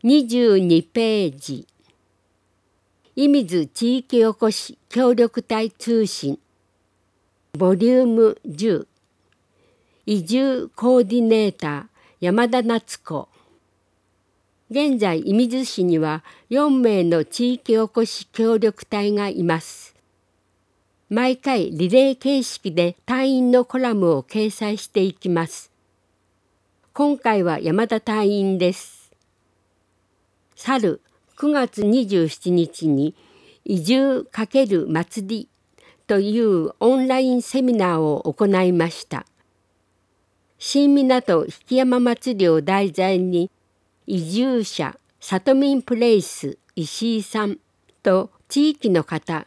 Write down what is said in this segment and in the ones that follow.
22ページ。射水地域おこし協力隊通信ボリューム10移住コーディネーター山田夏子。現在射水市には4名の地域おこし協力隊がいます。毎回リレー形式で隊員のコラムを掲載していきます。今回は山田隊員です。去る9月27日に移住×祭りというオンラインセミナーを行いました。新港曳山祭りを題材に移住者さとみんプレイス石井さんと地域の方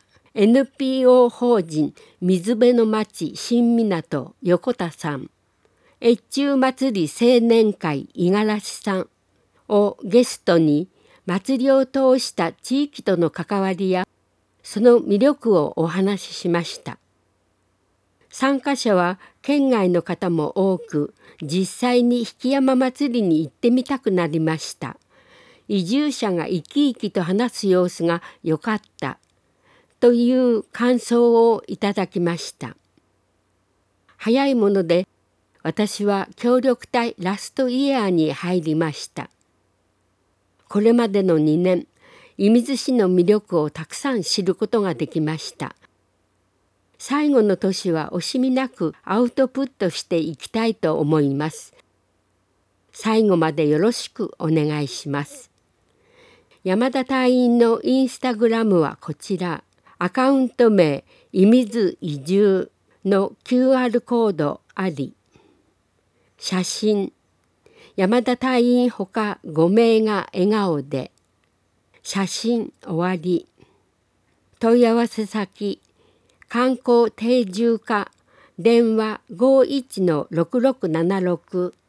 NPO 法人水辺の町新港横田さん越中祭り青年会五十嵐さんをゲストに祭りを通した地域との関わりやその魅力をお話ししました。参加者は県外の方も多く、実際に曳山祭りに行ってみたくなりました。移住者が生き生きと話す様子が良かったという感想をいただきました。早いもので私は協力隊ラストイヤーに入りました。これまでの2年、射水市の魅力をたくさん知ることができました。最後の年は惜しみなくアウトプットしていきたいと思います。最後までよろしくお願いします。山田隊員のインスタグラムはこちら。アカウント名射水移住の QR コードあり。写真山田隊員ほか5名が笑顔で。写真終わり。問い合わせ先観光定住課電話51-6676